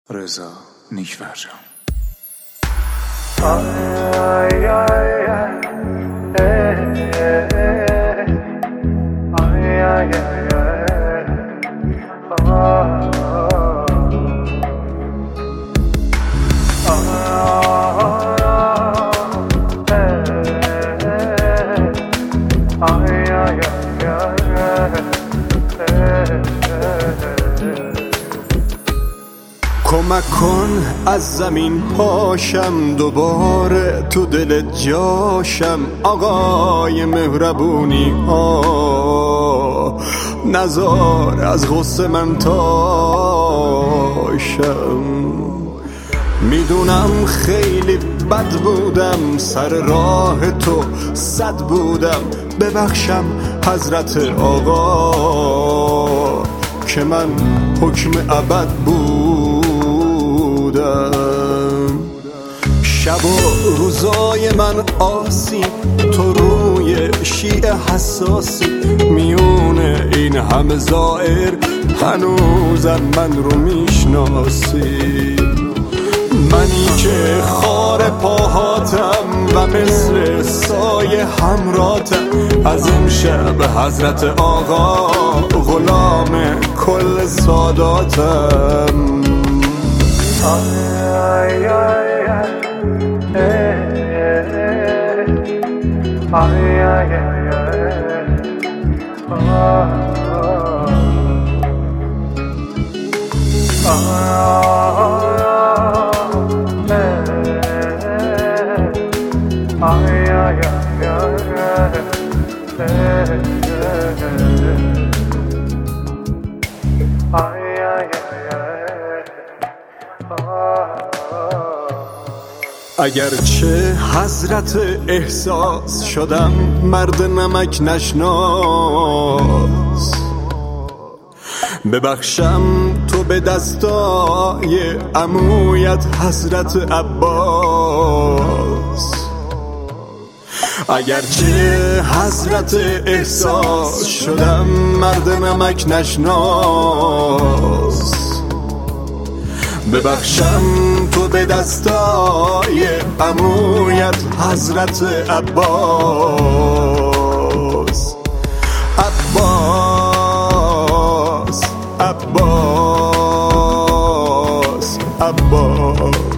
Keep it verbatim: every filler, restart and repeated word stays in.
رضا نیک‌فرجام. کمک کن از زمین پاشم، دوباره تو دل جاشم. آقای مهربونی ها، نزار از غصه من تاشم. میدونم خیلی بد بودم، سر راه تو صد بودم. ببخشم حضرت آقا که من حکم ابد بودم. شب و روزای من آسیب، تو روی شیعه حساسی. میونه این همه زائر هنوزم من رو میشناسی. منی که خار پاهاتم و مثل سایه همراتم. از امشب حضرت آقا غلام کل ساداتم. آی آی آی آی اگرچه حضرت احساس شدم مرد نمک نشناس. ببخشم تو به دستای عمویت حضرت عباس. اگرچه حضرت احساس شدم مرد نمک نشناس. ببخشم تو به دستای عمویت حضرت عباس. عباس عباس عباس